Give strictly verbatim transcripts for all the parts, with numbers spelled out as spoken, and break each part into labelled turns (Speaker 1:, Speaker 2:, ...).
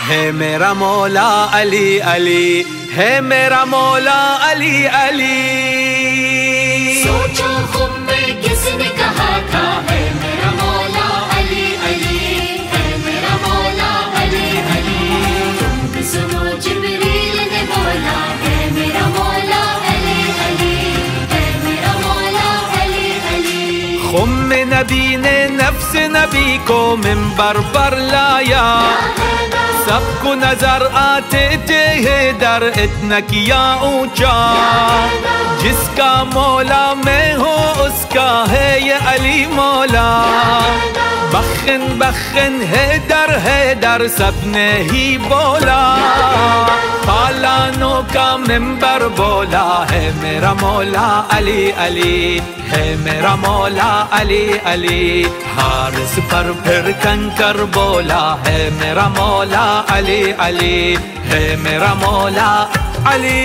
Speaker 1: ہے میرا مولا علی علی، ہے میرا مولا علی علی۔
Speaker 2: سوچو خم میں کس نے کہا تھا ہے میرا مولا علی علی، ہے میرا مولا علی علی۔ تم بھی سنو جبریل نے بولا ہے میرا مولا علی علی، ہے میرا مولا علی علی۔
Speaker 1: خم نبی نے نفس نبی کو منبر پر لایا، سب کو نظر آتے تھے حیدر اتنا کیا اونچا، جس کا مولا میں ہوں اس کا ہے یہ علی مولا۔ بخن بخن حیدر حیدر سب نے ہی بولا، پالانوں کا منبر بولا ہے میرا مولا علی علی، ہے میرا مولا علی علی۔ حارس پر پھر کنکر بولا ہے میرا مولا علی علی، ہے میرا مولا علی۔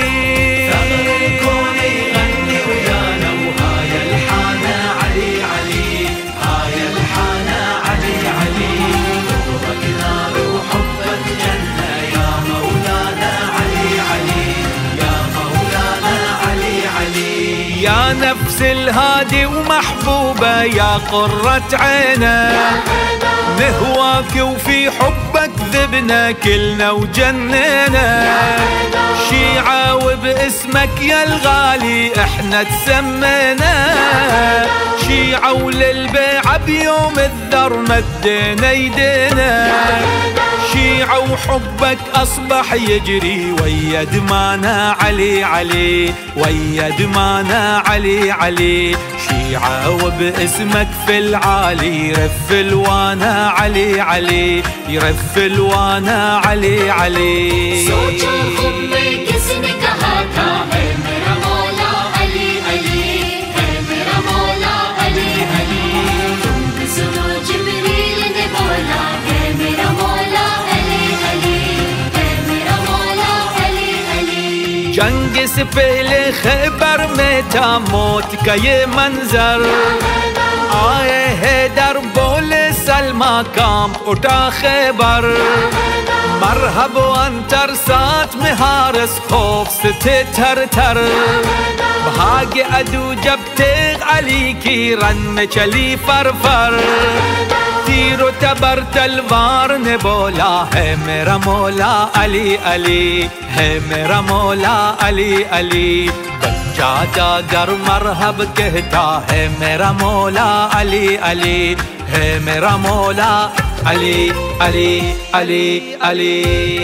Speaker 1: يا نفس الهادي ومحبوبة يا قرة عينا، نهواك وفي حبك ذبنا كلنا وجننا، شيعة وباسمك يا الغالي احنا تسمينا، شيعة وللبيعة بيوم الذر مدينا يدينا، شيعة وحبك أصبح يجري ويا دمانا علي علي، ويا دمانا علي علي، شيعة وباسمك في العالي يرف الوانا علي علي، يرف الوانا علي علي۔
Speaker 2: سوچو خم میں کس نے کہا تھا ہے میرا مولا علی علی، ہے میرا مولا علی علی۔ تم بھی سنو جبریل نے بولا ہے میرا مولا علی علی، ہے میرا مولا علی علی۔
Speaker 1: جنگ سے پہلے خیبر میں تھا موت کا یہ منظر، آئے حیدر بولے سلمہ کام اٹھا خیبر، مرحب انتر ساتھ میں حارس خوف سے تھے تھر تھر، بھاگے عدو جب تیغ علی کی رن میں چلی فر فر، تیر و تبر تلوار نے بولا ہے میرا مولا علی علی، ہے میرا مولا علی علی۔ بچہ جاگر مرحب کہتا ہے میرا مولا علی علی، ہے میرا مولا علی علی علی علی۔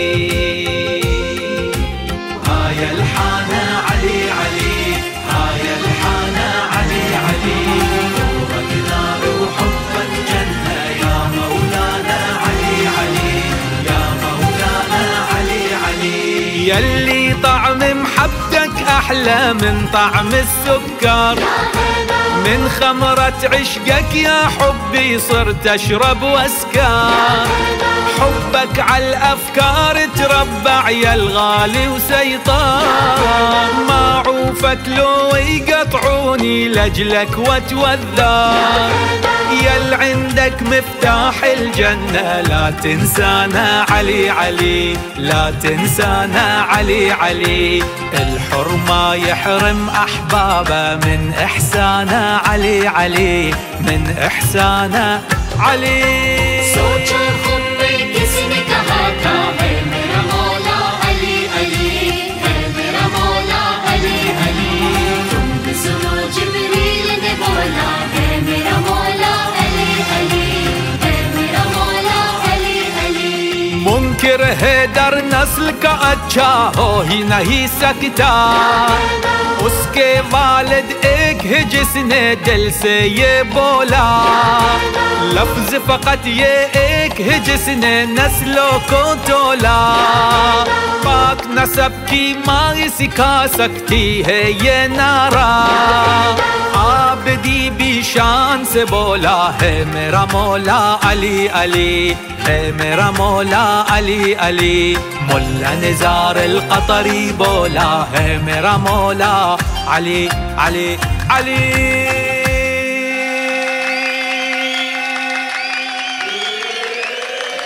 Speaker 1: هاي الحانة علي علي، هاي الحانة علي علي، نورك نار وحبك جنة يا مولانا علي علي، يا مولانا علي علي۔ يلي طعم محبتك أحلى من طعم السكر، من خمرة عشقك يا حبي صرت أشرب وأسكر، حبك عالأفكار تربع يا الغالي وسيطار، ما عوفك لو يقطعوني لأجلك واتوذر، يل عندك مفتاح الجنة لا تنسانا علي علي، لا تنسانا علي علي، الحر ما يحرم أحبابه من إحسانه علي علي، من إحسانه علي۔
Speaker 2: سوچو خم میں کس نے کہا تھا ہے میرا مولا علی علی، ہے میرا مولا علی علی۔ تم بھی سنو جبریل نے بولا ہے میرا مولا علی علی، ہے میرا مولا علی علی۔
Speaker 1: منکر حیدر نسل کا اچھا ہو ہی نہیں سکتا، اس کے والد ایک ہے جس نے دل سے یہ بولا، لفظ فقط یہ ایک ہے جس نے نسلوں کو تولا، پاک نسب کی ماں سکھا سکتی ہے یہ نعرہ، عابدی بھی شان سے بولا ہے میرا مولا علی علی، ہے میرا مولا علی علی۔ ملا نزار القطری بولا ہے میرا مولا علی علی علی۔